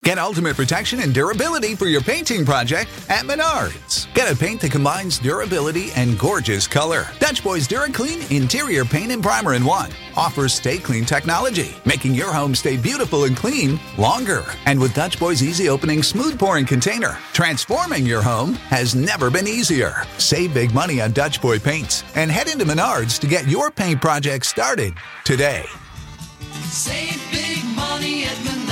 Get ultimate protection and durability for your painting project at Menards. Get a paint that combines durability and gorgeous color. Dutch Boys DuraClean Interior Paint and Primer in One offers Stay Clean technology, making your home stay beautiful and clean longer. And with Dutch Boys Easy Opening Smooth Pouring Container, transforming your home has never been easier. Save big money on Dutch Boy paints and head into Menards to get your paint project started today. Save big money at Menards.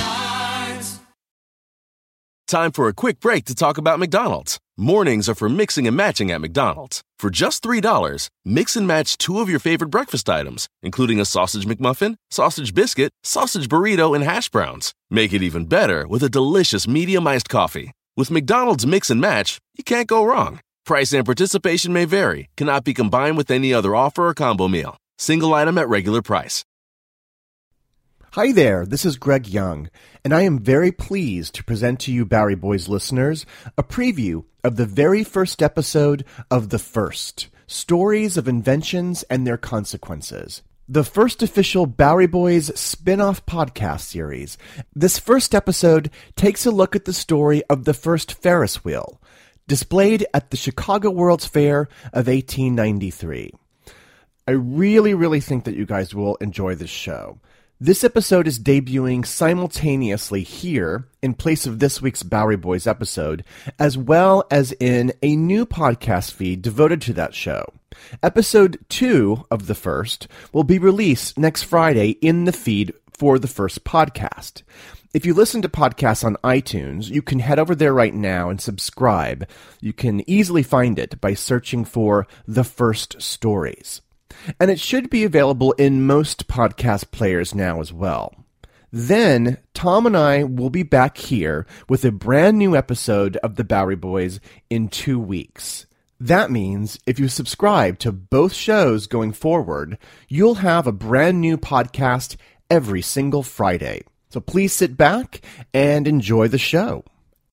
Time for a quick break to talk about McDonald's. Mornings are for mixing and matching at McDonald's. For just $3, mix and match 2 of your favorite breakfast items, including a sausage McMuffin, sausage biscuit, sausage burrito, and hash browns. Make it even better with a delicious medium iced coffee. With McDonald's Mix and Match, you can't go wrong. Price and participation may vary, cannot be combined with any other offer or combo meal. Single item at regular price. Hi there, this is Greg Young, and I am very pleased to present to you, Bowery Boys listeners, a preview of the very first episode of The First, Stories of Inventions and Their Consequences, the first official Bowery Boys spin-off podcast series. This first episode takes a look at the story of the first Ferris wheel, displayed at the Chicago World's Fair of 1893. I really think that you guys will enjoy this show. This episode is debuting simultaneously here in place of this week's Bowery Boys episode, as well as in a new podcast feed devoted to that show. Episode 2 of The First will be released next Friday in the feed for The First podcast. If you listen to podcasts on iTunes, you can head over there right now and subscribe. You can easily find it by searching for The First Stories. And it should be available in most podcast players now as well. Then, Tom and I will be back here with a brand new episode of the Bowery Boys in 2 weeks. That means if you subscribe to both shows going forward, you'll have a brand new podcast every single Friday. So please sit back and enjoy the show.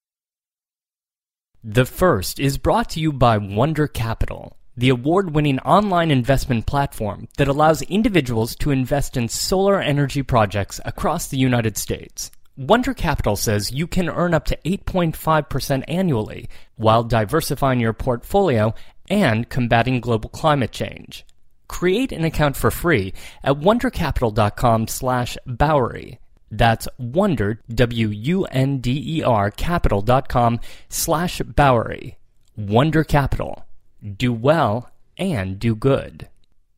The First is brought to you by Wonder Capital, the award-winning online investment platform that allows individuals to invest in solar energy projects across the United States. Wonder Capital says you can earn up to 8.5% annually while diversifying your portfolio and combating global climate change. Create an account for free at wondercapital.com/Bowery. That's Wonder, WUNDER, capital.com/Bowery. Wonder Capital. Do well and do good.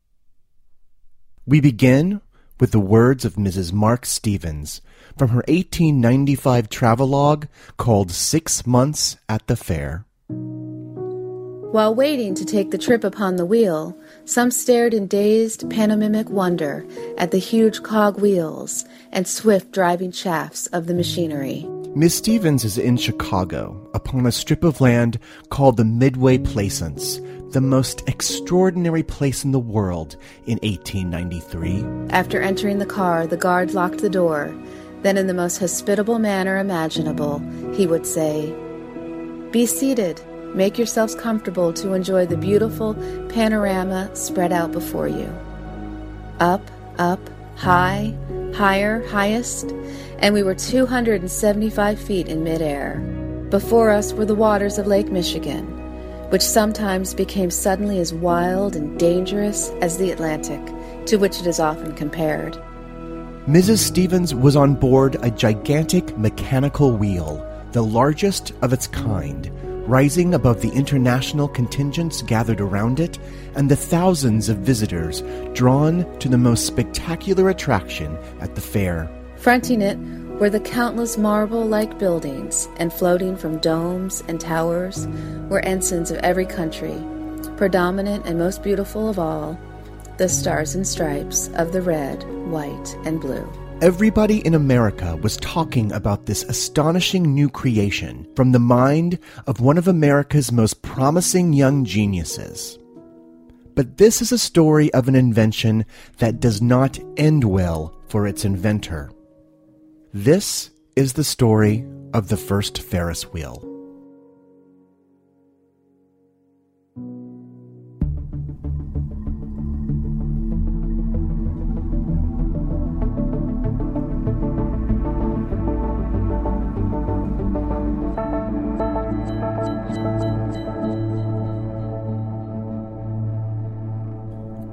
We begin with the words of Mrs. Mark Stevens from her 1895 travelogue called 6 Months at the Fair. While waiting to take the trip upon the wheel, some stared in dazed, pantomimic wonder at the huge cog wheels and swift driving shafts of the machinery. Miss Stevens is in Chicago, upon a strip of land called the Midway Plaisance, the most extraordinary place in the world in 1893. After entering the car, the guard locked the door. Then, in the most hospitable manner imaginable, he would say, "Be seated. Make yourselves comfortable to enjoy the beautiful panorama spread out before you." Up, up, high, higher, highest, and we were 275 feet in midair. Before us were the waters of Lake Michigan, which sometimes became suddenly as wild and dangerous as the Atlantic, to which it is often compared. Mrs. Stevens was on board a gigantic mechanical wheel, the largest of its kind, rising above the international contingents gathered around it and the thousands of visitors drawn to the most spectacular attraction at the fair. Fronting it were the countless marble-like buildings, and floating from domes and towers were ensigns of every country. Predominant and most beautiful of all, the stars and stripes of the red, white, and blue. Everybody in America was talking about this astonishing new creation from the mind of one of America's most promising young geniuses. But this is a story of an invention that does not end well for its inventor. This is the story of the first Ferris wheel.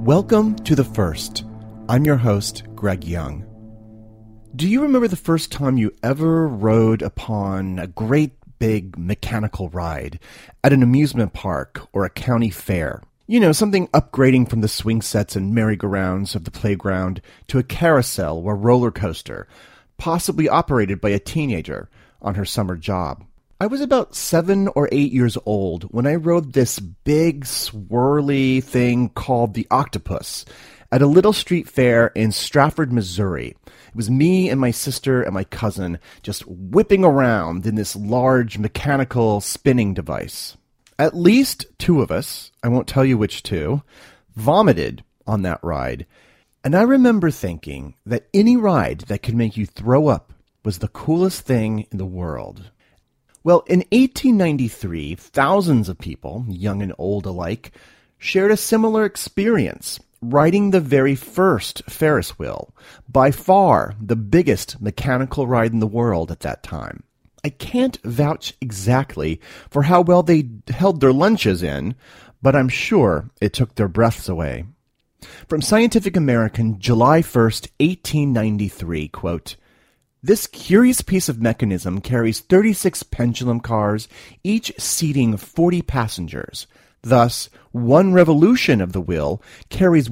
Welcome to The First. I'm your host, Greg Young. Do you remember the first time you ever rode upon a great big mechanical ride at an amusement park or a county fair? You know, something upgrading from the swing sets and merry-go-rounds of the playground to a carousel or roller coaster, possibly operated by a teenager on her summer job. I was about 7 or 8 years old when I rode this big, swirly thing called the Octopus at a little street fair in Strafford, Missouri. It was me and my sister and my cousin just whipping around in this large mechanical spinning device. At least 2 of us, I won't tell you which 2, vomited on that ride. And I remember thinking that any ride that could make you throw up was the coolest thing in the world. Well, in 1893, thousands of people, young and old alike, shared a similar experience, riding the very first Ferris wheel, by far the biggest mechanical ride in the world at that time. I can't vouch exactly for how well they held their lunches in, but I'm sure it took their breaths away. From Scientific American, July 1st, 1893, quote, "This curious piece of mechanism carries 36 pendulum cars, each seating 40 passengers. Thus, one revolution of the wheel carries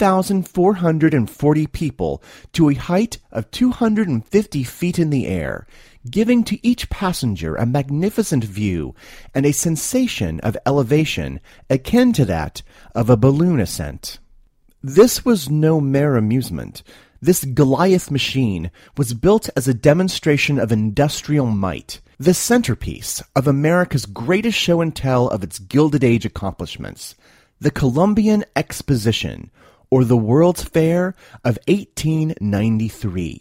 1,440 people to a height of 250 feet in the air, giving to each passenger a magnificent view and a sensation of elevation akin to that of a balloon ascent." This was no mere amusement. This Goliath machine was built as a demonstration of industrial might, the centerpiece of America's greatest show and tell of its Gilded Age accomplishments, the Columbian Exposition, or the World's Fair of 1893.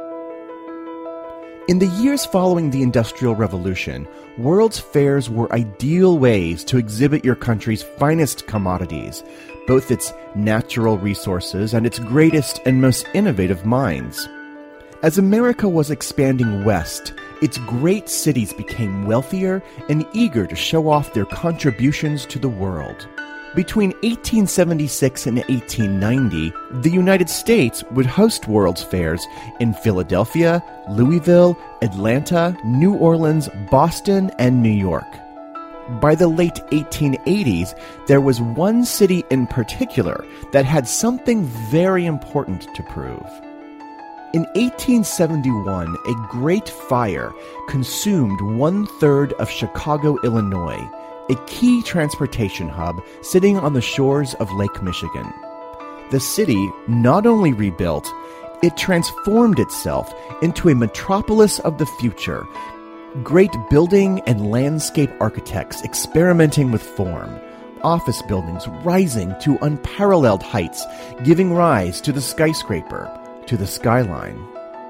In the years following the Industrial Revolution, World's Fairs were ideal ways to exhibit your country's finest commodities, both its natural resources and its greatest and most innovative minds. As America was expanding west, its great cities became wealthier and eager to show off their contributions to the world. Between 1876 and 1890, the United States would host World's Fairs in Philadelphia, Louisville, Atlanta, New Orleans, Boston, and New York. By the late 1880s, there was one city in particular that had something very important to prove. In 1871, a great fire consumed 1/3 of Chicago, Illinois, a key transportation hub sitting on the shores of Lake Michigan. The city not only rebuilt, it transformed itself into a metropolis of the future, great building and landscape architects experimenting with form, office buildings rising to unparalleled heights, giving rise to the skyscraper, to the skyline.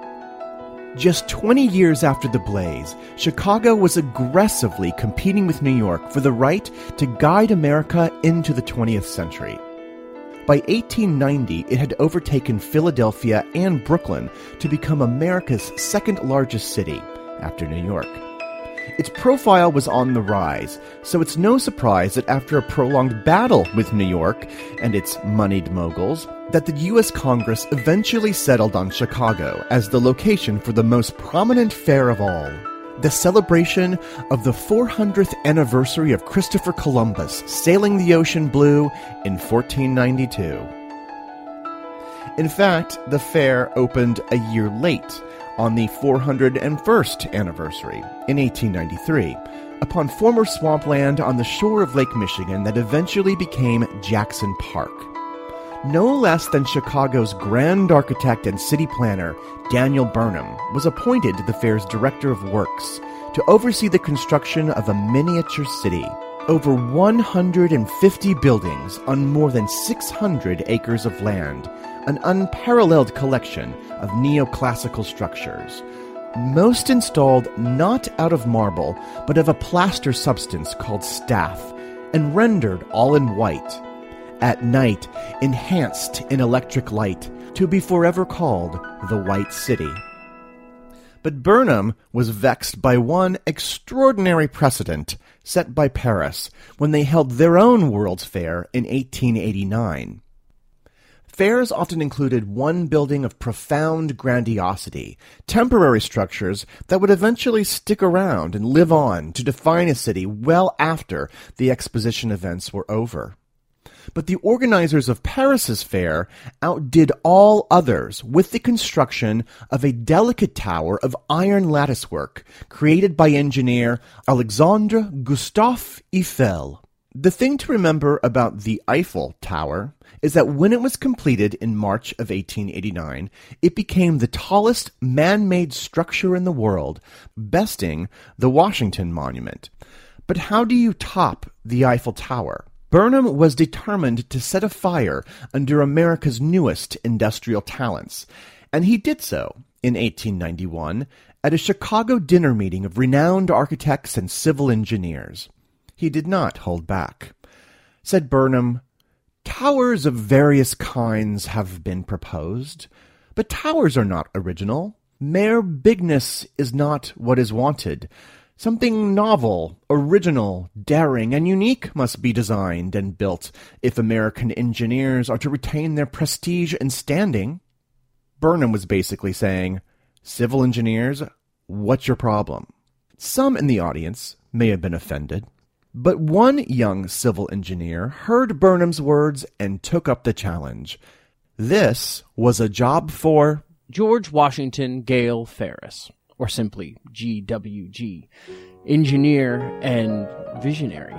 Just 20 years after the blaze, Chicago was aggressively competing with New York for the right to guide America into the 20th century. By 1890, it had overtaken Philadelphia and Brooklyn to become America's second largest city, after New York. Its profile was on the rise, so it's no surprise that after a prolonged battle with New York and its moneyed moguls, that the U.S. Congress eventually settled on Chicago as the location for the most prominent fair of all, the celebration of the 400th anniversary of Christopher Columbus sailing the ocean blue in 1492. In fact, the fair opened a year late, on the 401st anniversary, in 1893, upon former swampland on the shore of Lake Michigan that eventually became Jackson Park. No less than Chicago's grand architect and city planner, Daniel Burnham, was appointed the fair's director of works to oversee the construction of a miniature city. Over 150 buildings on more than 600 acres of land, an unparalleled collection of neoclassical structures, most installed not out of marble, but of a plaster substance called staff, and rendered all in white. At night, enhanced in electric light, to be forever called the White City. But Burnham was vexed by one extraordinary precedent set by Paris when they held their own World's Fair in 1889. fairs often included one building of profound grandiosity, temporary structures that would eventually stick around and live on to define a city well after the exposition events were over. But the organizers of Paris's fair outdid all others with the construction of a delicate tower of iron latticework created by engineer Alexandre Gustave Eiffel. The thing to remember about the Eiffel Tower is that when it was completed in March of 1889, it became the tallest man-made structure in the world, besting the Washington Monument. But how do you top the Eiffel Tower? Burnham was determined to set a fire under America's newest industrial talents, and he did so in 1891 at a Chicago dinner meeting of renowned architects and civil engineers. He did not hold back. Said Burnham, "Towers of various kinds have been proposed, but towers are not original. Mere bigness is not what is wanted. Something novel, original, daring, and unique must be designed and built if American engineers are to retain their prestige and standing." Burnham was basically saying, "Civil engineers, what's your problem?" Some in the audience may have been offended, but one young civil engineer heard Burnham's words and took up the challenge. This was a job for George Washington Gale Ferris, or simply GWG, engineer and visionary.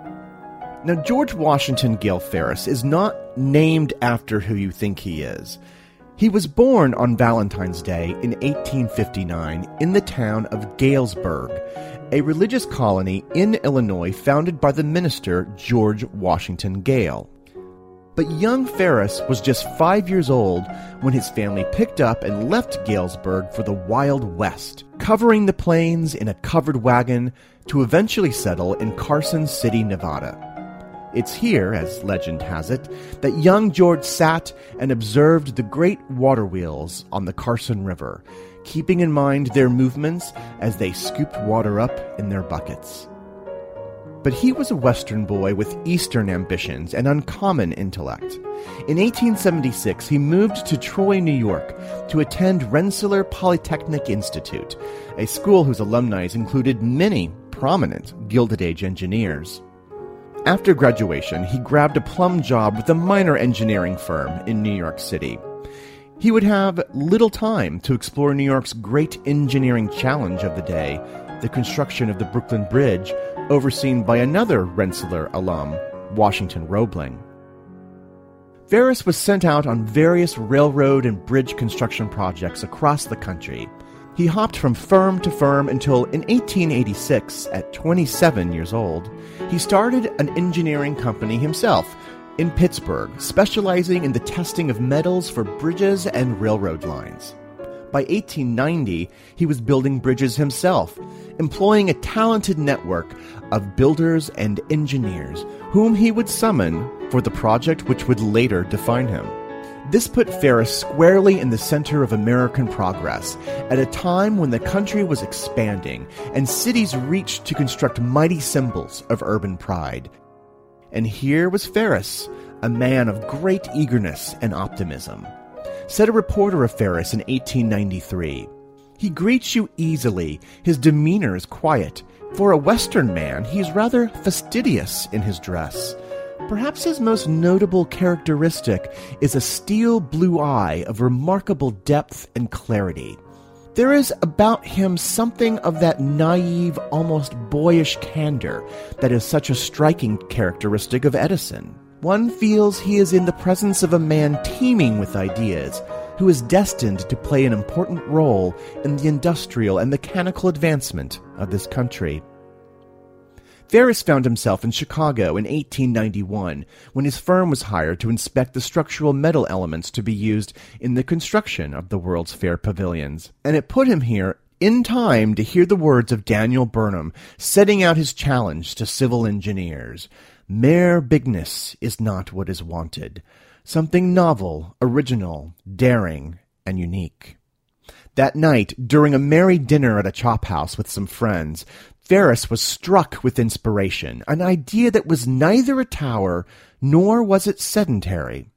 Now, George Washington Gale Ferris is not named after who you think he is. He was born on Valentine's Day in 1859 in the town of Galesburg, a religious colony in Illinois founded by the minister George Washington Gale. But young Ferris was just 5 years old when his family picked up and left Galesburg for the Wild West, covering the plains in a covered wagon to eventually settle in Carson City, Nevada. It's here, as legend has it, that young George sat and observed the great water wheels on the Carson River, keeping in mind their movements as they scooped water up in their buckets. But he was a Western boy with Eastern ambitions and uncommon intellect. In 1876, he moved to Troy, New York, to attend Rensselaer Polytechnic Institute, a school whose alumni included many prominent Gilded Age engineers. After graduation, he grabbed a plum job with a minor engineering firm in New York City. He would have little time to explore New York's great engineering challenge of the day, the construction of the Brooklyn Bridge, overseen by another Rensselaer alum, Washington Roebling. Ferris was sent out on various railroad and bridge construction projects across the country. He hopped from firm to firm until in 1886, at 27 years old, he started an engineering company himself in Pittsburgh, specializing in the testing of metals for bridges and railroad lines. By 1890, he was building bridges himself, employing a talented network of builders and engineers, whom he would summon for the project which would later define him. This put Ferris squarely in the center of American progress, at a time when the country was expanding and cities reached to construct mighty symbols of urban pride. And here was Ferris, a man of great eagerness and optimism. Said a reporter of Ferris in 1893, "He greets you easily, his demeanor is quiet. For a Western man, he's rather fastidious in his dress. Perhaps his most notable characteristic is a steel blue eye of remarkable depth and clarity. There is about him something of that naive, almost boyish candor that is such a striking characteristic of Edison. One feels he is in the presence of a man teeming with ideas, who is destined to play an important role in the industrial and mechanical advancement of this country." Ferris found himself in Chicago in 1891 when his firm was hired to inspect the structural metal elements to be used in the construction of the World's Fair pavilions. And it put him here in time to hear the words of Daniel Burnham setting out his challenge to civil engineers. "Mere bigness is not what is wanted. Something novel, original, daring, and unique." That night, during a merry dinner at a chop house with some friends, Ferris was struck with inspiration, an idea that was neither a tower nor was it sedentary.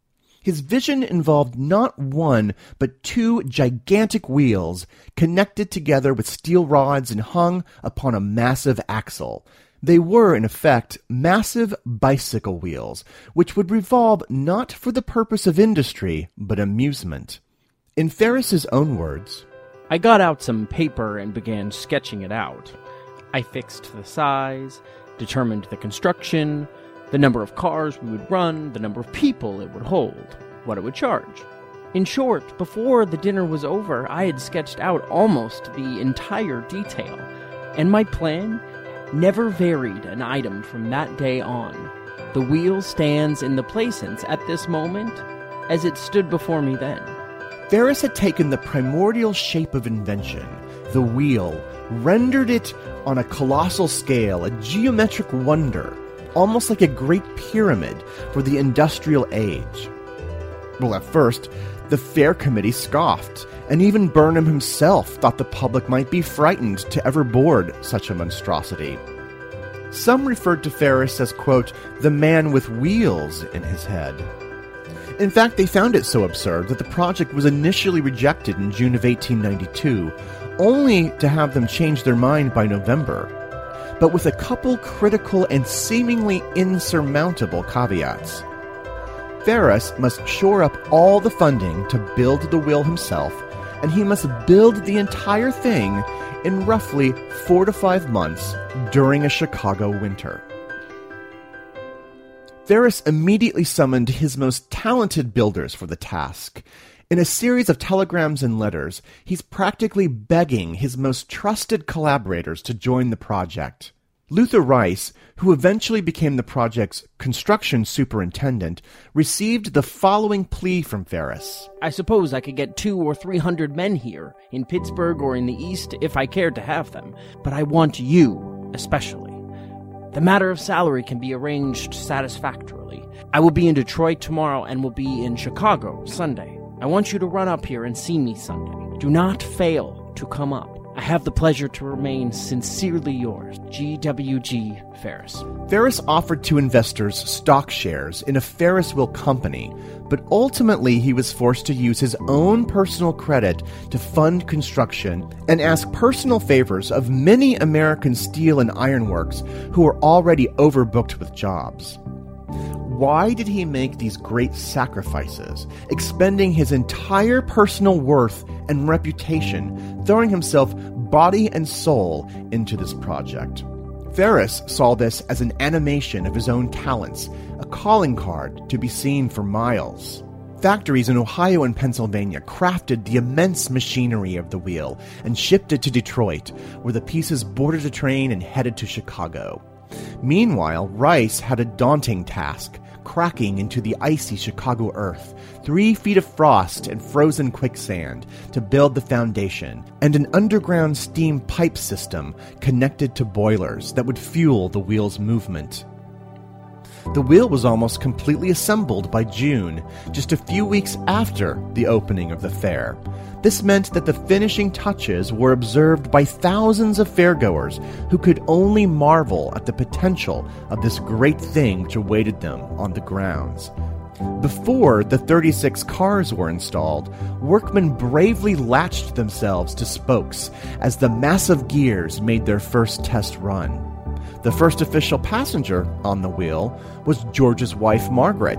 His vision involved not one, but two gigantic wheels connected together with steel rods and hung upon a massive axle. They were, in effect, massive bicycle wheels, which would revolve not for the purpose of industry, but amusement. In Ferris's own words, I got out some paper and began sketching it out. I fixed the size, determined the construction, the number of cars we would run, the number of people it would hold, what it would charge. In short, before the dinner was over, I had sketched out almost the entire detail, and my plan never varied an item from that day on. The wheel stands in the plaisance at this moment as it stood before me then. Ferris had taken the primordial shape of invention, the wheel, rendered it on a colossal scale, a geometric wonder, almost like a great pyramid for the industrial age. Well, at first, the fair committee scoffed, and even Burnham himself thought the public might be frightened to ever board such a monstrosity. Some referred to Ferris as, quote, the man with wheels in his head. In fact, they found it so absurd that the project was initially rejected in June of 1892, only to have them change their mind by November, but with a couple critical and seemingly insurmountable caveats. Ferris must shore up all the funding to build the wheel himself, and he must build the entire thing in roughly 4 to 5 months during a Chicago winter. Ferris immediately summoned his most talented builders for the task. In a series of telegrams and letters, he's practically begging his most trusted collaborators to join the project. Luther Rice, who eventually became the project's construction superintendent, received the following plea from Ferris. I suppose I could get 200 or 300 men here, in Pittsburgh or in the East, if I cared to have them, but I want you, especially. The matter of salary can be arranged satisfactorily. I will be in Detroit tomorrow and will be in Chicago Sunday. I want you to run up here and see me Sunday. Do not fail to come up. I have the pleasure to remain sincerely yours, G.W.G. Ferris. Ferris offered to investors stock shares in a Ferris Wheel company, but ultimately he was forced to use his own personal credit to fund construction and ask personal favors of many American steel and iron works who were already overbooked with jobs. Why did he make these great sacrifices, expending his entire personal worth and reputation, throwing himself body and soul into this project? Ferris saw this as an animation of his own talents, a calling card to be seen for miles. Factories in Ohio and Pennsylvania crafted the immense machinery of the wheel and shipped it to Detroit, where the pieces boarded a train and headed to Chicago. Meanwhile, Rice had a daunting task, cracking into the icy Chicago earth, 3 feet of frost and frozen quicksand to build the foundation, and an underground steam pipe system connected to boilers that would fuel the wheel's movement. The wheel was almost completely assembled by June, just a few weeks after the opening of the fair. This meant that the finishing touches were observed by thousands of fairgoers who could only marvel at the potential of this great thing which awaited them on the grounds. Before the 36 cars were installed, workmen bravely latched themselves to spokes as the massive gears made their first test run. The first official passenger on the wheel was George's wife, Margaret.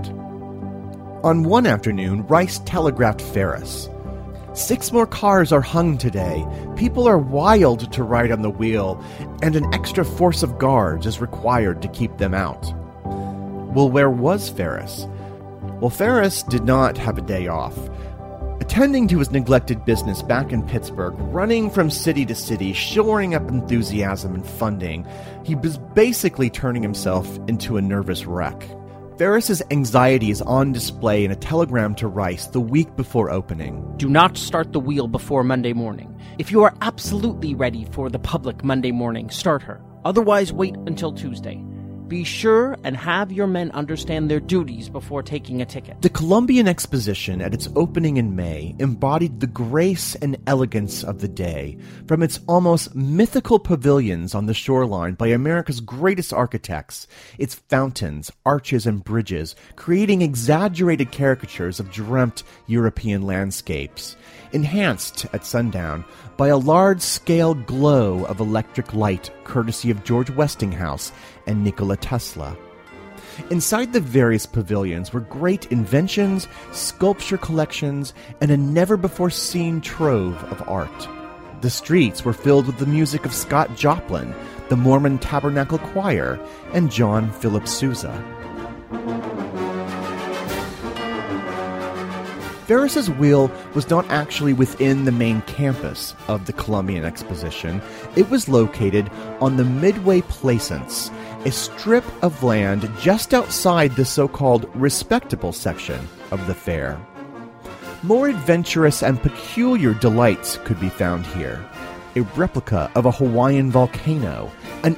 On one afternoon, Rice telegraphed Ferris, 6 more cars are hung today. People are wild to ride on the wheel, and an extra force of guards is required to keep them out. Well, where was Ferris? Well, Ferris did not have a day off. Attending to his neglected business back in Pittsburgh, running from city to city, shoring up enthusiasm and funding, he was basically turning himself into a nervous wreck. Ferris's anxiety is on display in a telegram to Rice the week before opening. Do not start the wheel before Monday morning. If you are absolutely ready for the public Monday morning, start her. Otherwise, wait until Tuesday. Be sure and have your men understand their duties before taking a ticket. The Columbian Exposition, at its opening in May, embodied the grace and elegance of the day, from its almost mythical pavilions on the shoreline by America's greatest architects, its fountains, arches, and bridges, creating exaggerated caricatures of dreamt European landscapes, enhanced at sundown by a large-scale glow of electric light courtesy of George Westinghouse and Nikola Tesla. Inside the various pavilions were great inventions, sculpture collections, and a never-before-seen trove of art. The streets were filled with the music of Scott Joplin, the Mormon Tabernacle Choir, and John Philip Sousa. Ferris's wheel was not actually within the main campus of the Columbian Exposition. It was located on the Midway Plaisance, a strip of land just outside the so-called respectable section of the fair. More adventurous and peculiar delights could be found here. A replica of a Hawaiian volcano, an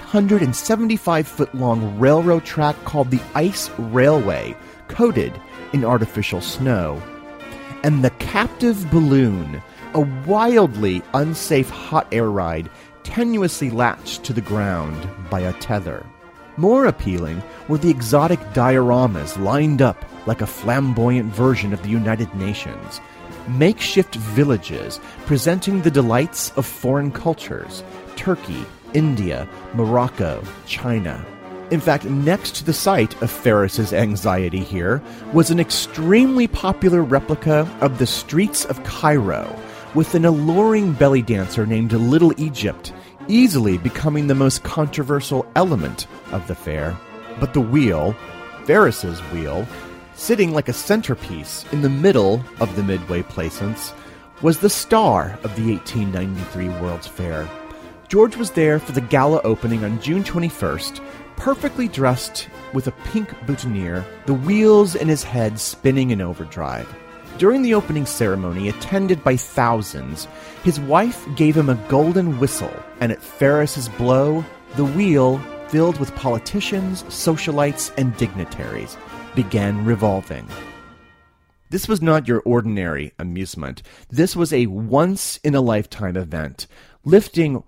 875-foot-long railroad track called the Ice Railway, coated in artificial snow, and the Captive Balloon, a wildly unsafe hot air ride tenuously latched to the ground by a tether. More appealing were the exotic dioramas lined up like a flamboyant version of the United Nations, makeshift villages presenting the delights of foreign cultures, Turkey, India, Morocco, China. In fact, next to the site of Ferris's anxiety here was an extremely popular replica of the streets of Cairo, with an alluring belly dancer named Little Egypt, easily becoming the most controversial element of the fair. But the wheel, Ferris's wheel, sitting like a centerpiece in the middle of the Midway Plaisance, was the star of the 1893 World's Fair. George was there for the gala opening on June 21st, perfectly dressed with a pink boutonniere, the wheels in his head spinning in overdrive. During the opening ceremony, attended by thousands, his wife gave him a golden whistle, and at Ferris's blow, the wheel, filled with politicians, socialites, and dignitaries, began revolving. This was not your ordinary amusement. This was a once-in-a-lifetime event, lifting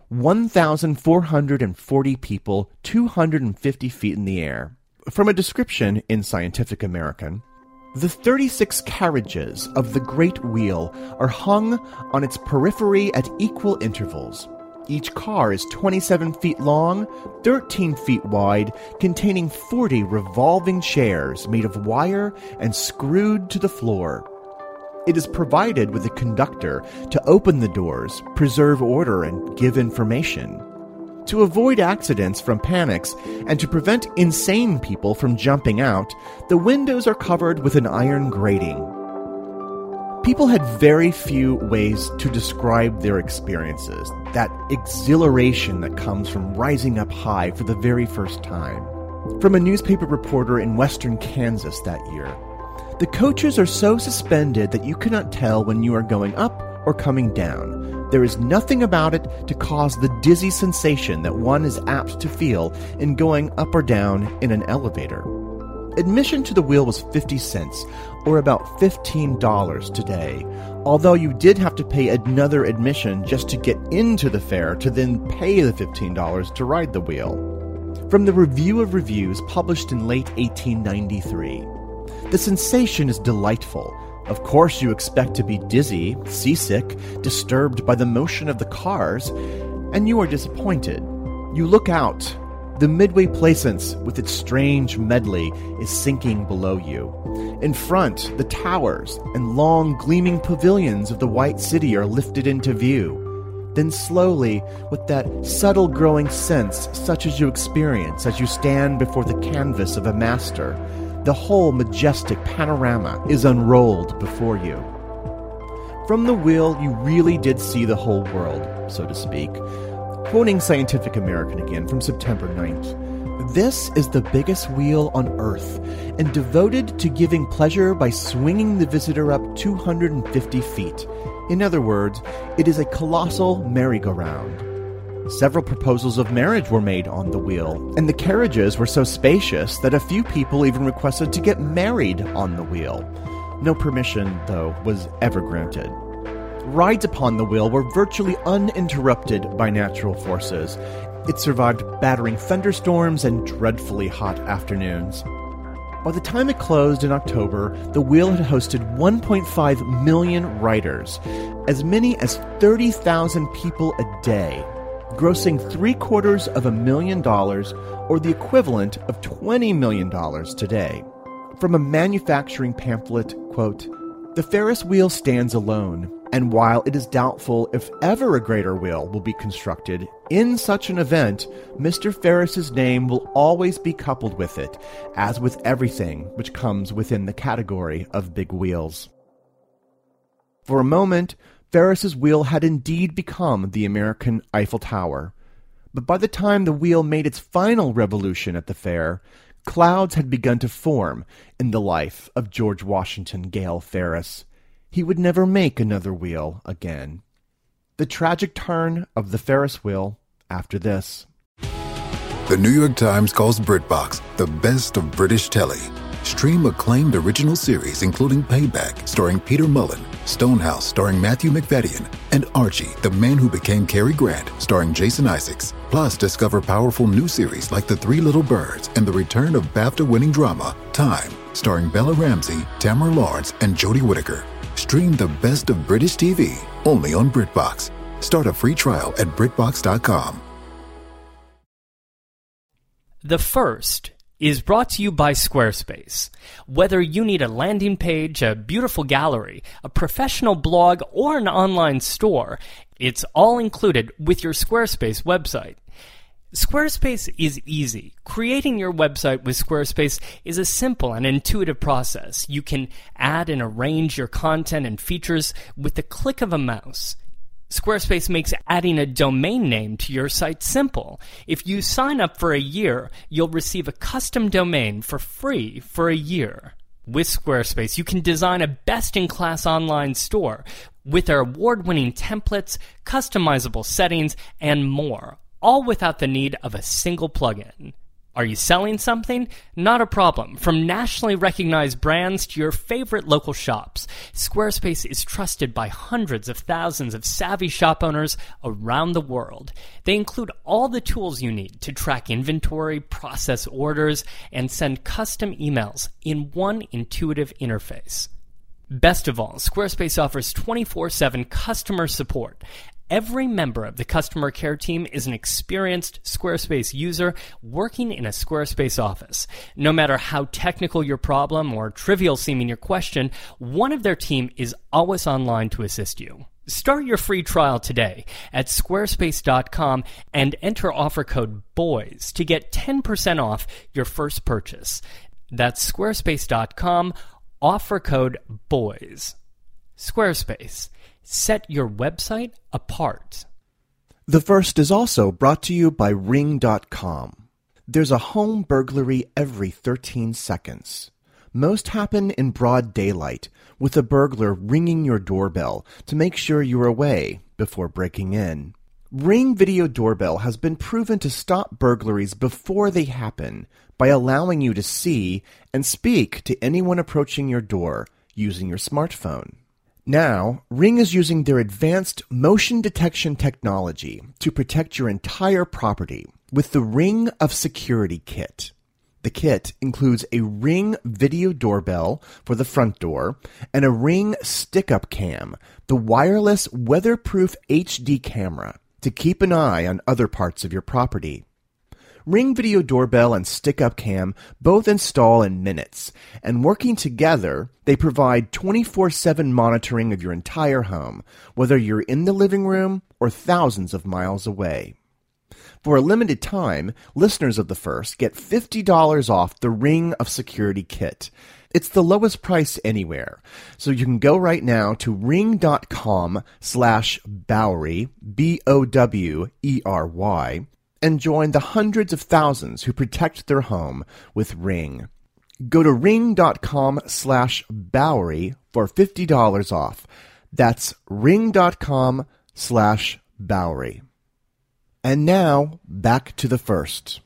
1,440 people 250 feet in the air. From a description in Scientific American, the 36 carriages of the Great Wheel are hung on its periphery at equal intervals. Each car is 27 feet long, 13 feet wide, containing 40 revolving chairs made of wire and screwed to the floor. It is provided with a conductor to open the doors, preserve order, and give information. To avoid accidents from panics and to prevent insane people from jumping out, the windows are covered with an iron grating. People had very few ways to describe their experiences, that exhilaration that comes from rising up high for the very first time. From a newspaper reporter in western Kansas that year, the coaches are so suspended that you cannot tell when you are going up or coming down. There is nothing about it to cause the dizzy sensation that one is apt to feel in going up or down in an elevator. Admission to the wheel was 50 cents, or about $15 today, although you did have to pay another admission just to get into the fair to then pay the $15 to ride the wheel. From the Review of Reviews published in late 1893, the sensation is delightful. Of course you expect to be dizzy, seasick, disturbed by the motion of the cars, and you are disappointed. You look out. The Midway Plaisance, with its strange medley, is sinking below you. In front, the towers and long gleaming pavilions of the White City are lifted into view. Then slowly, with that subtle growing sense such as you experience as you stand before the canvas of a master, the whole majestic panorama is unrolled before you. From the wheel, you really did see the whole world, so to speak. Quoting Scientific American again from September 9th, "This is the biggest wheel on Earth, and devoted to giving pleasure by swinging the visitor up 250 feet. In other words, it is a colossal merry-go-round. Several proposals of marriage were made on the wheel, and the carriages were so spacious that a few people even requested to get married on the wheel. No permission, though, was ever granted. Rides upon the wheel were virtually uninterrupted by natural forces. It survived battering thunderstorms and dreadfully hot afternoons. By the time it closed in October, the wheel had hosted 1.5 million riders, as many as 30,000 people a day, grossing $750,000, or the equivalent of $20 million today. From a manufacturing pamphlet, quote, "The Ferris wheel stands alone, and while it is doubtful if ever a greater wheel will be constructed, in such an event, Mr. Ferris's name will always be coupled with it, as with everything which comes within the category of big wheels." For a moment, Ferris's wheel had indeed become the American Eiffel Tower. But by the time the wheel made its final revolution at the fair, clouds had begun to form in the life of George Washington Gale Ferris. He would never make another wheel again. The tragic turn of the Ferris wheel after this. The New York Times calls BritBox the best of British telly. Stream acclaimed original series including Payback, starring Peter Mullen, Stonehouse, starring Matthew McFadden, and Archie, the Man Who Became Cary Grant, starring Jason Isaacs. Plus, discover powerful new series like The Three Little Birds and the return of BAFTA-winning drama Time, starring Bella Ramsey, Tamara Lawrence, and Jodie Whittaker. Stream the best of British TV, only on BritBox. Start a free trial at BritBox.com. The First is brought to you by Squarespace. Whether you need a landing page, a beautiful gallery, a professional blog, or an online store, it's all included with your Squarespace website. Squarespace is easy. Creating your website with Squarespace is a simple and intuitive process. You can add and arrange your content and features with the click of a mouse. Squarespace makes adding a domain name to your site simple. If you sign up for a year, you'll receive a custom domain for free for a year. With Squarespace, you can design a best-in-class online store with their award-winning templates, customizable settings, and more, all without the need of a single plugin. Are you selling something? Not a problem. From nationally recognized brands to your favorite local shops, Squarespace is trusted by hundreds of thousands of savvy shop owners around the world. They include all the tools you need to track inventory, process orders, and send custom emails in one intuitive interface. Best of all, Squarespace offers 24/7 customer support. Every member of the customer care team is an experienced Squarespace user working in a Squarespace office. No matter how technical your problem or trivial seeming your question, one of their team is always online to assist you. Start your free trial today at squarespace.com and enter offer code BOYS to get 10% off your first purchase. That's squarespace.com, offer code BOYS. Squarespace. Set your website apart. The First is also brought to you by Ring.com. There's a home burglary every 13 seconds. Most happen in broad daylight, with a burglar ringing your doorbell to make sure you're away before breaking in. Ring Video Doorbell has been proven to stop burglaries before they happen by allowing you to see and speak to anyone approaching your door using your smartphone. Now, Ring is using their advanced motion detection technology to protect your entire property with the Ring of Security Kit. The kit includes a Ring Video Doorbell for the front door and a Ring Stick-Up Cam, the wireless weatherproof HD camera, to keep an eye on other parts of your property. Ring Video Doorbell and Stick-Up Cam both install in minutes, and working together, they provide 24/7 monitoring of your entire home, whether you're in the living room or thousands of miles away. For a limited time, listeners of The First get $50 off the Ring of Security Kit. It's the lowest price anywhere, so you can go right now to ring.com/Bowery, Bowery, and join the hundreds of thousands who protect their home with Ring. Go to ring.com/Bowery for $50 off. That's ring.com/Bowery. And now, back to the first.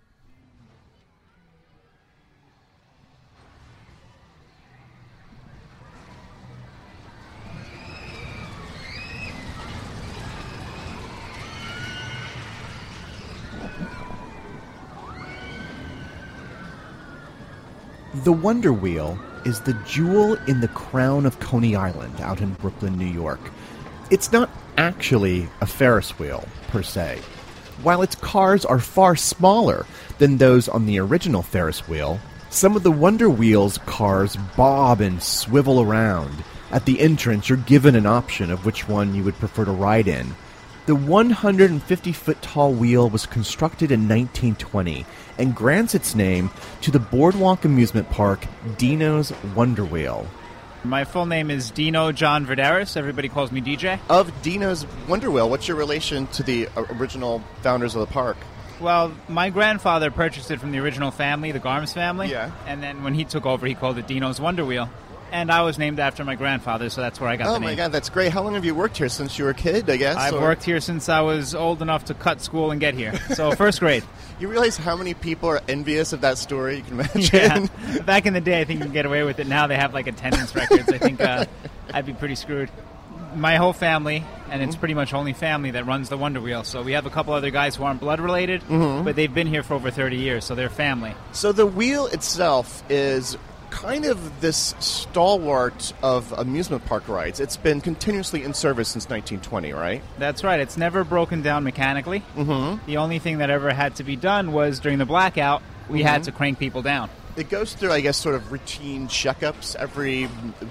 The Wonder Wheel is the jewel in the crown of Coney Island out in Brooklyn, New York. It's not actually a Ferris wheel, per se. While its cars are far smaller than those on the original Ferris wheel, some of the Wonder Wheel's cars bob and swivel around. At the entrance, you're given an option of which one you would prefer to ride in. The 150-foot-tall wheel was constructed in 1920 and grants its name to the Boardwalk Amusement Park Dino's Wonder Wheel. My full name is Dino John Verderis. Everybody calls me DJ. Of Dino's Wonder Wheel, what's your relation to the original founders of the park? Well, my grandfather purchased it from the original family, the Garms family. Yeah. And then when he took over, he called it Dino's Wonder Wheel. And I was named after my grandfather, so that's where I got the name. Oh my God, that's great. How long have you worked here? Since you were a kid, I guess? I've worked here since I was old enough to cut school and get here. So first grade. You realize how many people are envious of that story? You can imagine. Yeah. Back in the day, I think you can get away with it. Now they have like attendance records. I think I'd be pretty screwed. My whole family, and it's pretty much only family that runs the Wonder Wheel. So we have a couple other guys who aren't blood related, but they've been here for over 30 years, so they're family. So the wheel itself is kind of this stalwart of amusement park rides. It's been continuously in service since 1920, right? That's right. It's never broken down mechanically. The only thing that ever had to be done was during the blackout, we had to crank people down. It goes through, I guess, sort of routine checkups every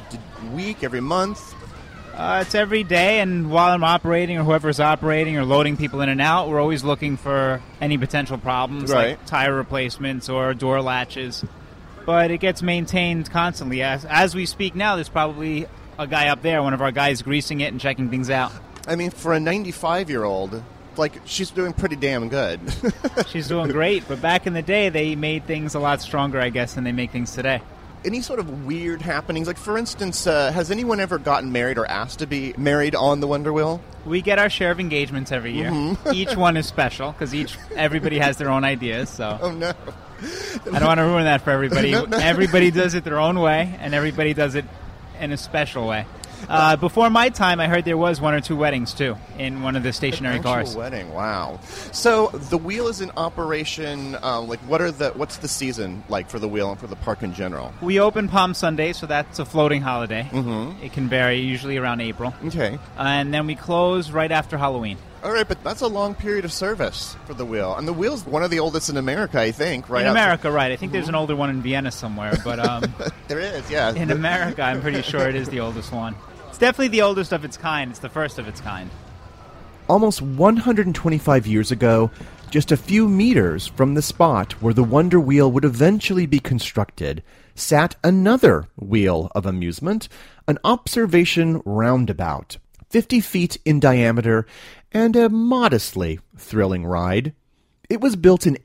week, every month. It's every day, and while I'm operating or whoever's operating or loading people in and out, we're always looking for any potential problems, like tire replacements or door latches. But it gets maintained constantly. As we speak now, there's probably a guy up there, one of our guys, greasing it and checking things out. I mean, for a 95-year-old, like, she's doing pretty damn good. She's doing great, but back in the day, they made things a lot stronger, I guess, than they make things today. Any sort of weird happenings? Like, for instance, has anyone ever gotten married or asked to be married on the Wonder Wheel? We get our share of engagements every year. Each one is special, because everybody has their own ideas, so... Oh, no. I don't want to ruin that for everybody. No. Everybody does it their own way, and everybody does it in a special way. Before my time, I heard there was one or two weddings, too, in one of the stationary cars. Wedding, wow. So the wheel is in operation, what's the season like for the wheel and for the park in general? We open Palm Sunday, so that's a floating holiday. It can vary, usually around April. Okay. And then we close right after Halloween. All right, but that's a long period of service for the wheel. And the wheel's one of the oldest in America, I think, right? In America, right. I think there's an older one in Vienna somewhere, but... There is, yeah. In America, I'm pretty sure it is the oldest one. It's definitely the oldest of its kind. It's the first of its kind. Almost 125 years ago, just a few meters from the spot where the Wonder Wheel would eventually be constructed, sat another wheel of amusement, an observation roundabout, 50 feet in diameter, and a modestly thrilling ride. It was built in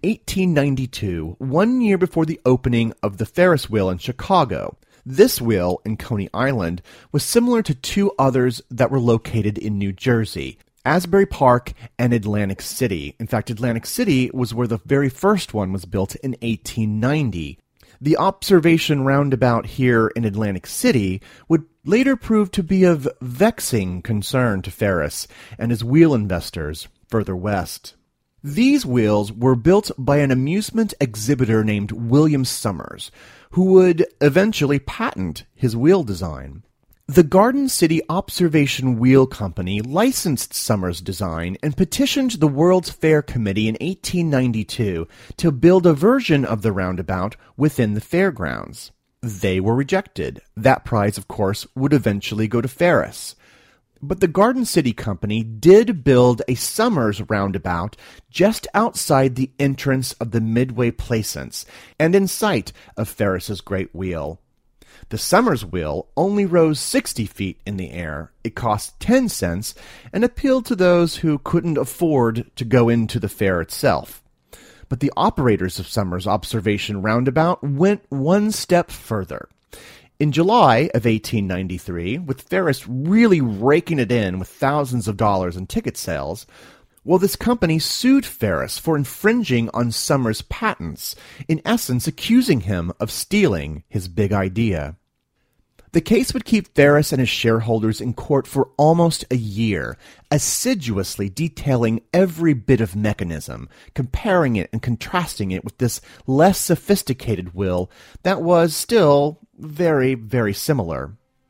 1892, 1 year before the opening of the Ferris wheel in Chicago. This wheel in Coney Island was similar to two others that were located in New Jersey, Asbury Park and Atlantic City. In fact, Atlantic City was where the very first one was built in 1890. The observation roundabout here in Atlantic City would later prove to be of vexing concern to Ferris and his wheel investors further west. These wheels were built by an amusement exhibitor named William Summers, who would eventually patent his wheel design. The Garden City Observation Wheel Company licensed Summers' design and petitioned the World's Fair Committee in 1892 to build a version of the roundabout within the fairgrounds. They were rejected. That prize, of course, would eventually go to Ferris. But the Garden City Company did build a Summers roundabout just outside the entrance of the Midway Plaisance and in sight of Ferris's Great Wheel. The Summers wheel only rose 60 feet in the air. It cost 10 cents and appealed to those who couldn't afford to go into the fair itself. But the operators of Summers Observation Roundabout went one step further. In July of 1893, with Ferris really raking it in with thousands of dollars in ticket sales, Well, this company sued Ferris for infringing on Summers' patents, in essence accusing him of stealing his big idea. The case would keep Ferris and his shareholders in court for almost a year, assiduously detailing every bit of mechanism, comparing it and contrasting it with this less sophisticated will that was still very, very similar.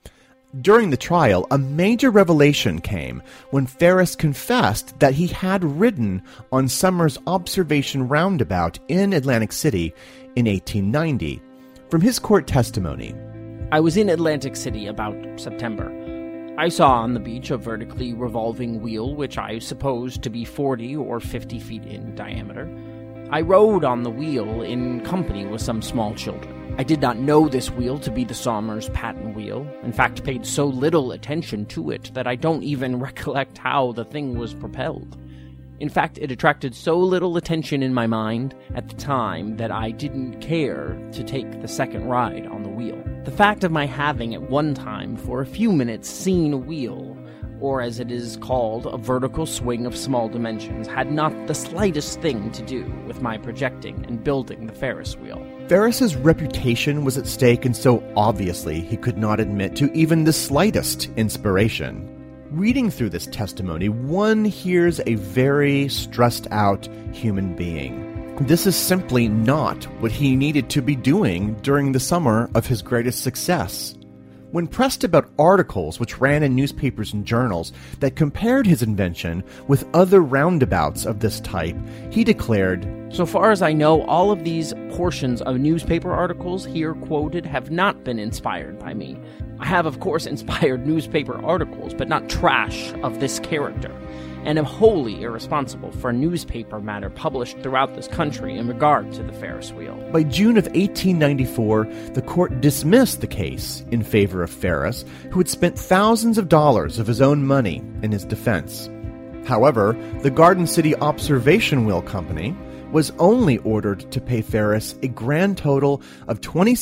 During the trial, a major revelation came when Ferris confessed that he had ridden on Summers' observation roundabout in Atlantic City in 1890. From his court testimony, I was in Atlantic City about September. I saw on the beach a vertically revolving wheel which I supposed to be 40 or 50 feet in diameter. I rode on the wheel in company with some small children. I did not know this wheel to be the Summers patent wheel, in fact paid so little attention to it that I don't even recollect how the thing was propelled. In fact, it attracted so little attention in my mind at the time that I didn't care to take the second ride on the wheel. The fact of my having at one time for a few minutes seen a wheel, or as it is called, a vertical swing of small dimensions, had not the slightest thing to do with my projecting and building the Ferris wheel. Ferris's reputation was at stake, and so obviously he could not admit to even the slightest inspiration. Reading through this testimony, one hears a very stressed-out human being. This is simply not what he needed to be doing during the summer of his greatest success. When pressed about articles which ran in newspapers and journals that compared his invention with other roundabouts of this type, he declared, "So far as I know, all of these portions of newspaper articles here quoted have not been inspired by me. I have, of course, inspired newspaper articles, but not trash of this character, and am wholly irresponsible for newspaper matter published throughout this country in regard to the Ferris wheel." By June of 1894, the court dismissed the case in favor of Ferris, who had spent thousands of dollars of his own money in his defense. However, the Garden City Observation Wheel Company was only ordered to pay Ferris a grand total of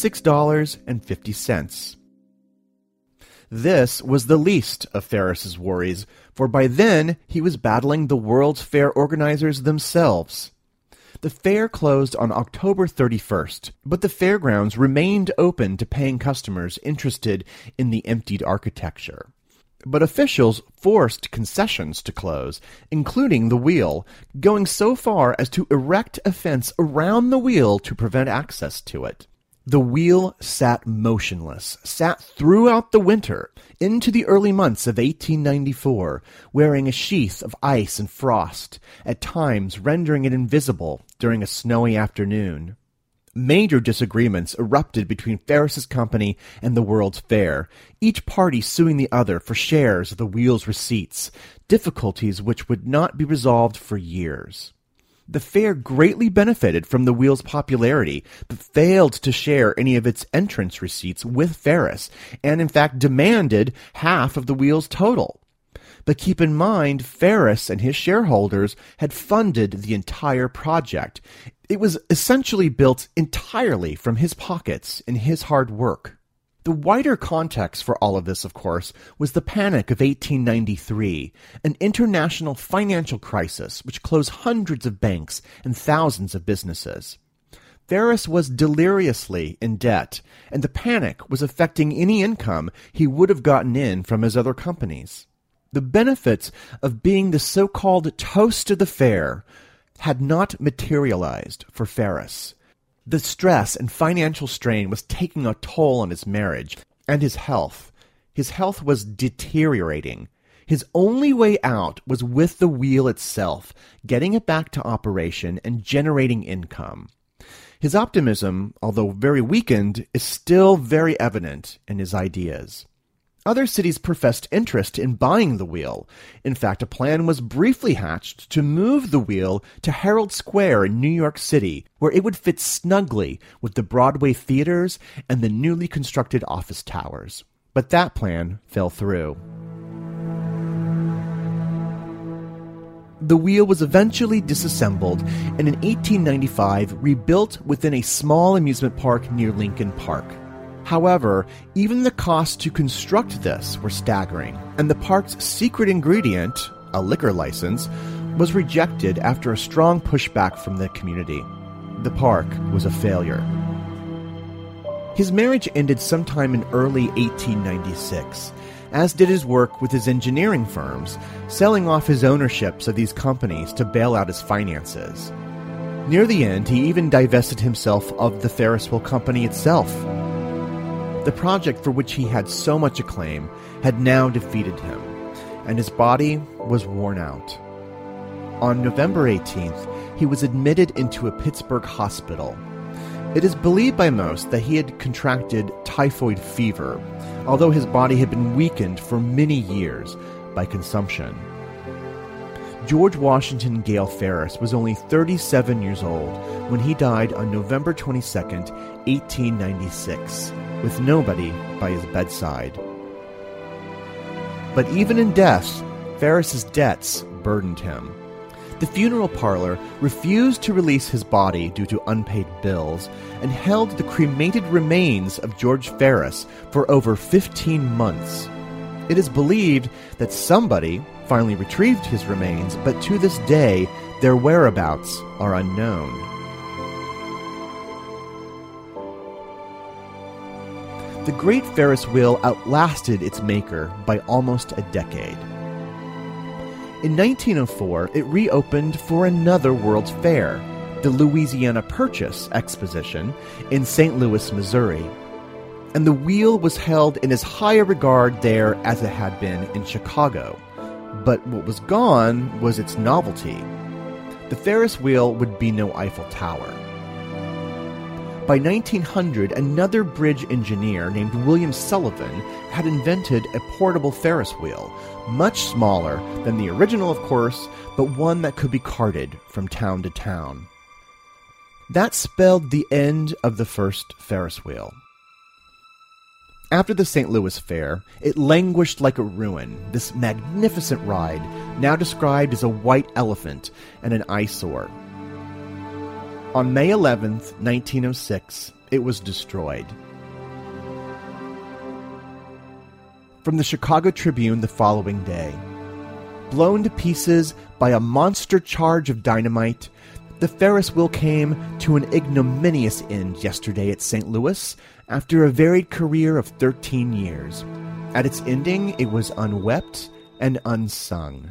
$26.50. This was the least of Ferris's worries, for by then he was battling the World's Fair organizers themselves. The fair closed on October 31st, but the fairgrounds remained open to paying customers interested in the emptied architecture. But officials forced concessions to close, including the wheel, going so far as to erect a fence around the wheel to prevent access to it. The wheel sat motionless, sat throughout the winter, into the early months of 1894, wearing a sheath of ice and frost, at times rendering it invisible during a snowy afternoon. Major disagreements erupted between Ferris's company and the World's Fair, each party suing the other for shares of the wheel's receipts, difficulties which would not be resolved for years. The fair greatly benefited from the wheel's popularity, but failed to share any of its entrance receipts with Ferris, and in fact demanded half of the wheel's total. But keep in mind, Ferris and his shareholders had funded the entire project. It was essentially built entirely from his pockets and his hard work. The wider context for all of this, of course, was the Panic of 1893, an international financial crisis which closed hundreds of banks and thousands of businesses. Ferris was deliriously in debt, and the panic was affecting any income he would have gotten in from his other companies. The benefits of being the so-called toast of the fair had not materialized for Ferris. The stress and financial strain was taking a toll on his marriage and his health. His health was deteriorating. His only way out was with the wheel itself, getting it back to operation and generating income. His optimism, although very weakened, is still very evident in his ideas. Other cities professed interest in buying the wheel. In fact, a plan was briefly hatched to move the wheel to Herald Square in New York City, where it would fit snugly with the Broadway theaters and the newly constructed office towers. But that plan fell through. The wheel was eventually disassembled and in 1895 rebuilt within a small amusement park near Lincoln Park. However, even the costs to construct this were staggering, and the park's secret ingredient, a liquor license, was rejected after a strong pushback from the community. The park was a failure. His marriage ended sometime in early 1896, as did his work with his engineering firms, selling off his ownerships of these companies to bail out his finances. Near the end, he even divested himself of the Ferris wheel company itself. The project for which he had so much acclaim had now defeated him, and his body was worn out. On November 18th, he was admitted into a Pittsburgh hospital. It is believed by most that he had contracted typhoid fever, although his body had been weakened for many years by consumption. George Washington Gale Ferris was only 37 years old when he died on November 22nd, 1896, with nobody by his bedside. But even in death, Ferris's debts burdened him. The funeral parlor refused to release his body due to unpaid bills and held the cremated remains of George Ferris for over 15 months. It is believed that somebody finally retrieved his remains, but to this day, their whereabouts are unknown. The Great Ferris Wheel outlasted its maker by almost a decade. In 1904, it reopened for another World's Fair, the Louisiana Purchase Exposition in St. Louis, Missouri. And the wheel was held in as high a regard there as it had been in Chicago. But what was gone was its novelty. The Ferris wheel would be no Eiffel Tower. By 1900, another bridge engineer named William Sullivan had invented a portable Ferris wheel, much smaller than the original, of course, but one that could be carted from town to town. That spelled the end of the first Ferris wheel. After the St. Louis Fair, it languished like a ruin, this magnificent ride, now described as a white elephant and an eyesore. On May 11th, 1906, it was destroyed. From the Chicago Tribune the following day. Blown to pieces by a monster charge of dynamite, the Ferris wheel came to an ignominious end yesterday at St. Louis after a varied career of 13 years. At its ending, it was unwept and unsung.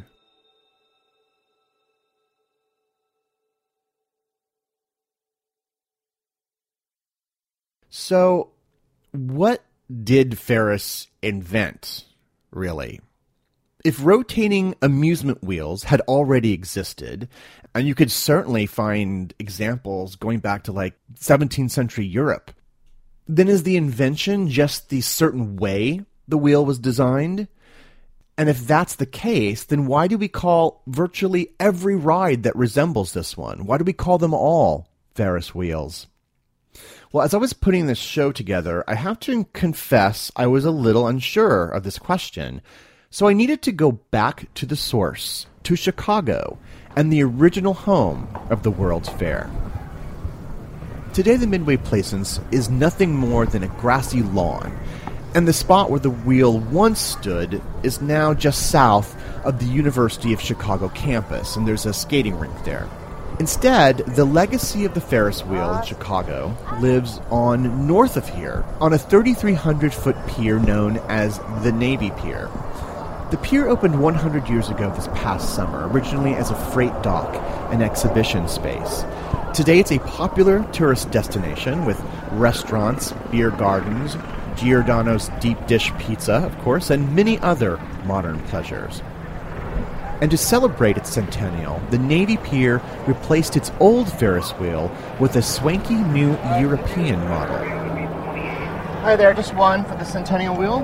So, what did Ferris invent, really? If rotating amusement wheels had already existed, and you could certainly find examples going back to like 17th century Europe, then is the invention just the certain way the wheel was designed? And if that's the case, then why do we call virtually every ride that resembles this one? Why do we call them all Ferris wheels? Well, as I was putting this show together, I have to confess I was a little unsure of this question. So I needed to go back to the source, to Chicago, and the original home of the World's Fair. Today, the Midway Plaisance is nothing more than a grassy lawn, and the spot where the wheel once stood is now just south of the University of Chicago campus, and there's a skating rink there. Instead, the legacy of the Ferris wheel in Chicago lives on north of here, on a 3,300-foot pier known as the Navy Pier. The pier opened 100 years ago this past summer, originally as a freight dock and exhibition space. Today it's a popular tourist destination with restaurants, beer gardens, Giordano's deep dish pizza, of course, and many other modern pleasures. And to celebrate its centennial, the Navy Pier replaced its old Ferris wheel with a swanky new European model. Hi there, just one for the centennial wheel.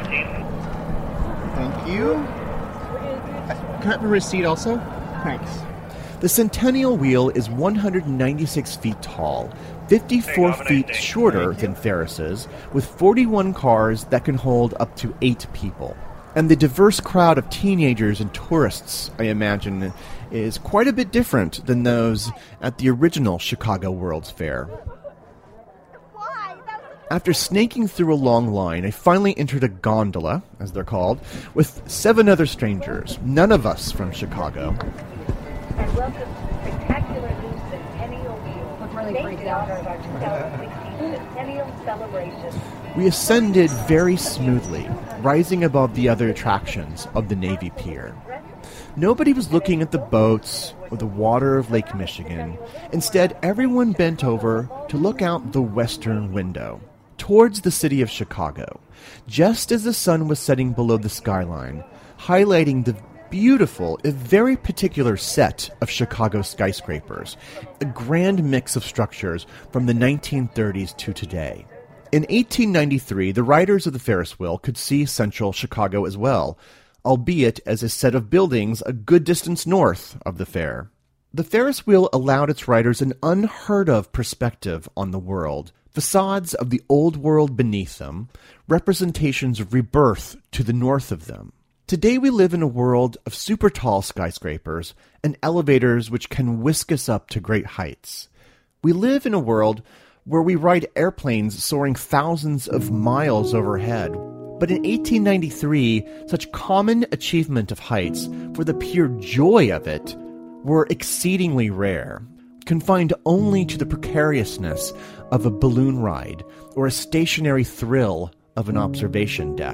Thank you. Can I have a receipt also? Thanks. The centennial wheel is 196 feet tall, 54 feet shorter than Ferris's, with 41 cars that can hold up to 8 people. And the diverse crowd of teenagers and tourists, I imagine, is quite a bit different than those at the original Chicago World's Fair. After snaking through a long line, I finally entered a gondola, as they're called, with 7 other strangers, none of us from Chicago. and welcome to the spectacular new Centennial Wheel. Look really Named freaked in out. honor of our 2016 Centennial celebration. We ascended very smoothly, rising above the other attractions of the Navy Pier. Nobody was looking at the boats or the water of Lake Michigan. Instead, everyone bent over to look out the western window, towards the city of Chicago, just as the sun was setting below the skyline, highlighting the beautiful, a very particular set of Chicago skyscrapers, a grand mix of structures from the 1930s to today. In 1893, the riders of the Ferris wheel could see central Chicago as well, albeit as a set of buildings a good distance north of the fair. The Ferris wheel allowed its riders an unheard-of perspective on the world. Facades of the old world beneath them, representations of rebirth to the north of them. Today we live in a world of super tall skyscrapers and elevators which can whisk us up to great heights. We live in a world where we ride airplanes soaring thousands of miles overhead. But in 1893, such common achievement of heights, for the pure joy of it, were exceedingly rare, confined only to the precariousness of a balloon ride or a stationary thrill of an observation deck.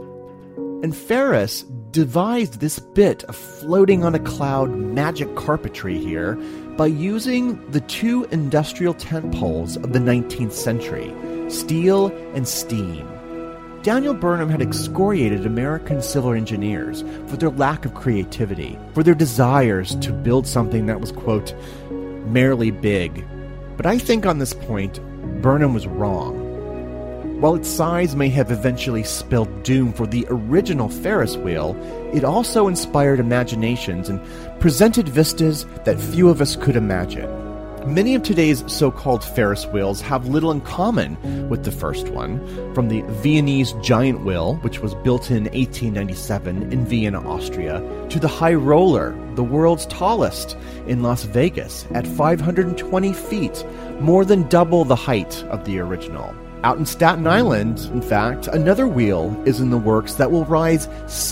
And Ferris devised this bit of floating on a cloud magic carpetry here by using the two industrial tent poles of the 19th century, steel and steam. Daniel Burnham had excoriated American civil engineers for their lack of creativity, for their desires to build something that was, quote, merely big. But I think on this point, Burnham was wrong. While its size may have eventually spelled doom for the original Ferris wheel, it also inspired imaginations and presented vistas that few of us could imagine. Many of today's so-called Ferris wheels have little in common with the first one, from the Viennese giant wheel, which was built in 1897 in Vienna, Austria, to the High Roller, the world's tallest, in Las Vegas at 520 feet, more than double the height of the original. Out in Staten Island, in fact, another wheel is in the works that will rise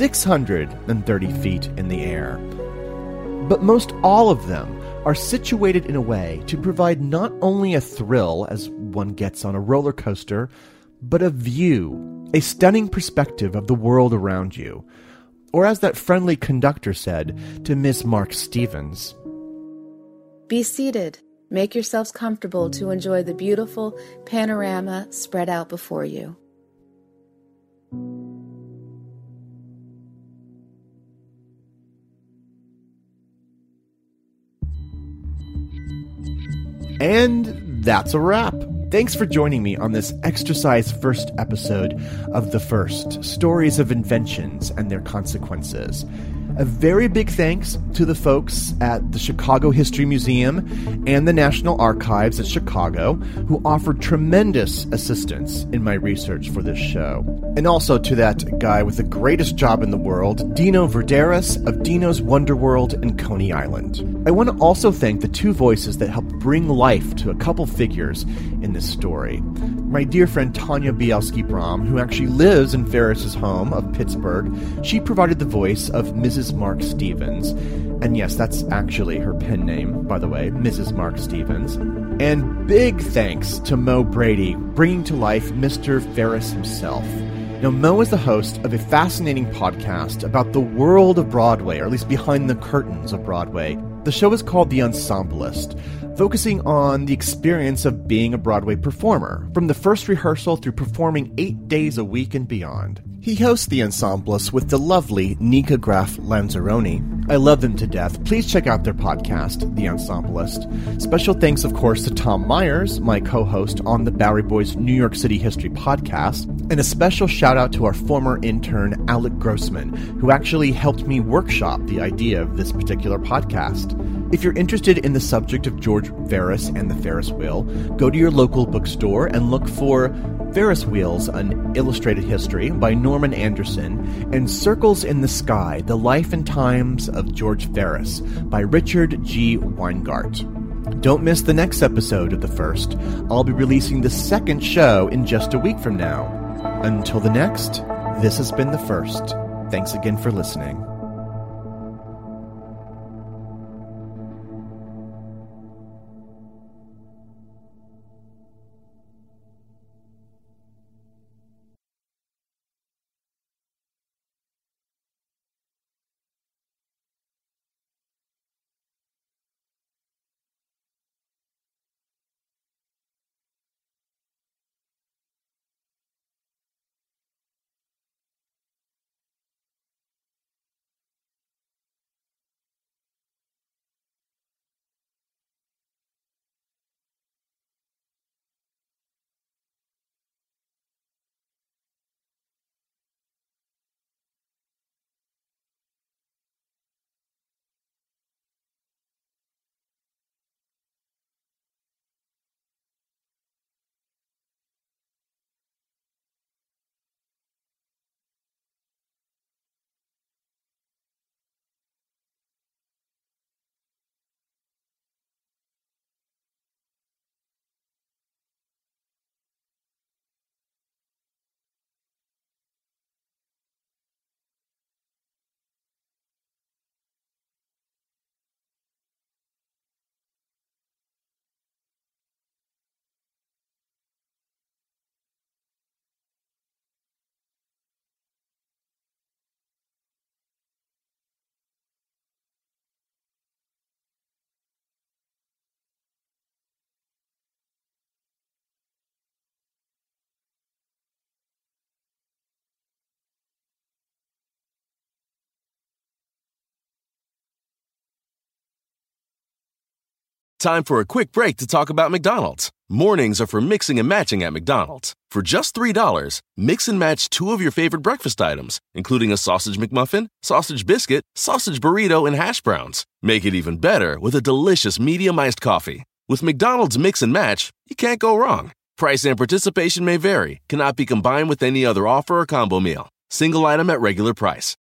630 feet in the air. But most all of them are situated in a way to provide not only a thrill, as one gets on a roller coaster, but a view, a stunning perspective of the world around you. Or as that friendly conductor said to Miss Mark Stevens, Be seated. Make yourselves comfortable to enjoy the beautiful panorama spread out before you. And that's a wrap. Thanks for joining me on this extra-sized first episode of The First, Stories of Inventions and Their Consequences. A very big thanks to the folks at the Chicago History Museum and the National Archives at Chicago who offered tremendous assistance in my research for this show. And also to that guy with the greatest job in the world, Dino Verderas of Dino's Wonder World in Coney Island. I want to also thank the two voices that helped bring life to a couple figures in this story. My dear friend Tanya Bielski-Brom, who actually lives in Ferris's home of Pittsburgh, she provided the voice of Mrs. Mark Stevens. And yes, that's actually her pen name, by the way, Mrs. Mark Stevens. And big thanks to Mo Brady, bringing to life Mr. Ferris himself. Now, Mo is the host of a fascinating podcast about the world of Broadway, or at least behind the curtains of Broadway. The show is called The Ensemblist, focusing on the experience of being a Broadway performer, from the first rehearsal through performing 8 days a week and beyond. He hosts The Ensemblist with the lovely Nika Graf Lanzaroni. I love them to death. Please check out their podcast, The Ensemblist. Special thanks, of course, to Tom Myers, my co-host on the Bowery Boys New York City History podcast, and a special shout out to our former intern, Alec Grossman, who actually helped me workshop the idea of this particular podcast. If you're interested in the subject of George Ferris and the Ferris wheel, go to your local bookstore and look for Ferris Wheels, An Illustrated History by Norman Anderson, and Circles in the Sky, The Life and Times of George Ferris by Richard G. Weingart. Don't miss the next episode of The First. I'll be releasing the second show in just a week from now. Until the next, this has been The First. Thanks again for listening. Time for a quick break to talk about McDonald's. Mornings are for mixing and matching at McDonald's. For just $3, mix and match 2 of your favorite breakfast items, including a sausage McMuffin, sausage biscuit, sausage burrito, and hash browns. Make it even better with a delicious medium iced coffee. With McDonald's Mix and Match, you can't go wrong. Price and participation may vary, cannot be combined with any other offer or combo meal. Single item at regular price.